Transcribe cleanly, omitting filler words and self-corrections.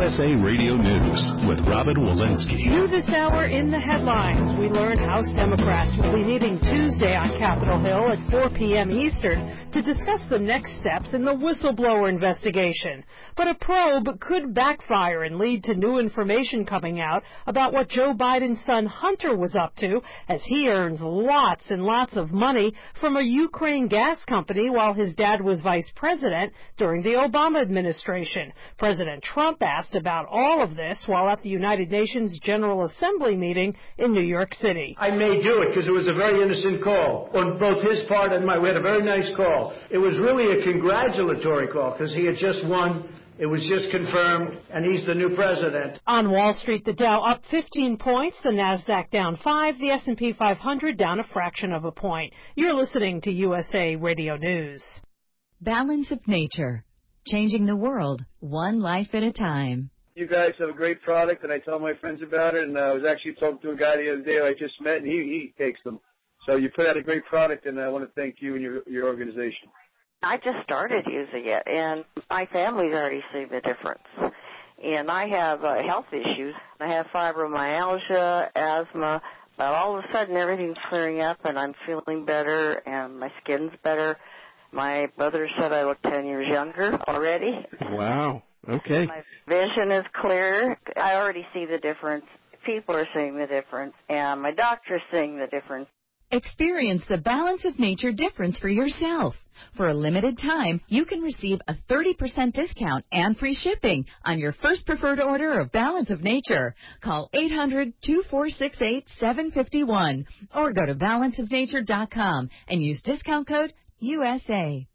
USA Radio News with Robin Walensky. New this hour in the headlines, we learn House Democrats will be meeting Tuesday on Capitol Hill at 4 p.m. Eastern to discuss the next steps in the whistleblower investigation. But a probe could backfire and lead to new information coming out about what Joe Biden's son Hunter was up to, as he earns lots and lots of money from a Ukraine gas company while his dad was vice president during the Obama administration. President Trump asked about all of this while at the United Nations General Assembly meeting in New York City. I may do it because it was a very innocent call on both his part and mine. We had a very nice call. It was really a congratulatory call because he had just won. It was just confirmed, and he's the new president. On Wall Street, the Dow up 15 points, the Nasdaq down 5, the S&P 500 down a fraction of a point. You're listening to USA Radio News. Balance of Nature, changing the world one life at a time. You guys have a great product, and I tell my friends about it, and I was actually talking to a guy the other day I just met, and he takes them. So you put out a great product, and I want to thank you and your organization. I just started using it, and my family's already seen the difference. And I have health issues. I have fibromyalgia, asthma, but all of a sudden everything's clearing up, and I'm feeling better, and my skin's better. My brother said I look 10 years younger already. Wow. Okay. My vision is clear. I already see the difference. People are seeing the difference, and my doctor's seeing the difference. Experience the Balance of Nature difference for yourself. For a limited time, you can receive a 30% discount and free shipping on your first preferred order of Balance of Nature. Call 800-2468-751 or go to balanceofnature.com and use discount code USA.